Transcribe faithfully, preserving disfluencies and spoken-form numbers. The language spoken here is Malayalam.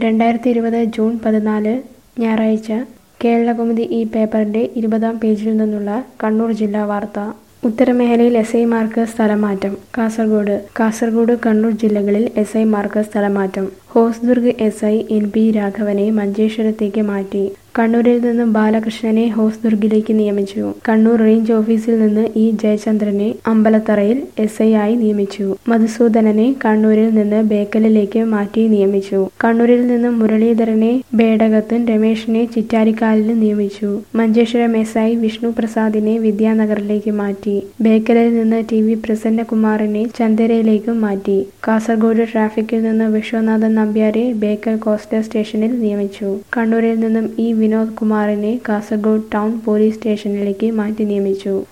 രണ്ടായിരത്തി ഇരുപത് ജൂൺ പതിനാല് ഞായറാഴ്ച കേരളകൗമുദി ഈ പേപ്പറിന്റെ ഇരുപതാം പേജിൽ നിന്നുള്ള കണ്ണൂർ ജില്ലാ വാർത്ത. ഉത്തരമേഖലയിൽ എസ് ഐമാർക്ക് സ്ഥലമാറ്റം. കാസർഗോഡ് കാസർഗോഡ് കണ്ണൂർ ജില്ലകളിൽ എസ് ഐമാർക്ക് സ്ഥലമാറ്റം. Hosdurg S I N P രാഘവനെ മഞ്ചേശ്വരത്തേക്ക് മാറ്റി. കണ്ണൂരിൽ നിന്നും ബാലകൃഷ്ണനെ ഹോസ്ദുർഗിലേക്ക് നിയമിച്ചു. കണ്ണൂർ റേഞ്ച് ഓഫീസിൽ നിന്ന് ഇ ജയചന്ദ്രനെ അമ്പലത്തറയിൽ എസ് ഐ ആയി നിയമിച്ചു. മധുസൂദനനെ കണ്ണൂരിൽ നിന്ന് ബേക്കലിലേക്ക് മാറ്റി നിയമിച്ചു. കണ്ണൂരിൽ നിന്നും മുരളീധരനെ ബേഡകത്തും രമേശിനെ ചിറ്റാരിക്കാലിലും നിയമിച്ചു. മഞ്ചേശ്വരം എസ് ഐ വിഷ്ണു പ്രസാദിനെ വിദ്യാനഗറിലേക്ക് മാറ്റി. ബേക്കലിൽ നിന്ന് ടി വി പ്രസന്നകുമാറിനെ ചന്ദേരയിലേക്കും മാറ്റി. കാസർഗോഡ് ട്രാഫിക്കിൽ നിന്ന് വിശ്വനാഥൻ നമ്പ്യാരെ ബേക്കൽ കോസ്റ്റൽ സ്റ്റേഷനിൽ നിയമിച്ചു. കണ്ണൂരിൽ നിന്നും ഇ വിനോദ് കുമാറിനെ കാസർഗോഡ് ടൗൺ പോലീസ് സ്റ്റേഷനിലേക്ക് മാറ്റി നിയമിച്ചു.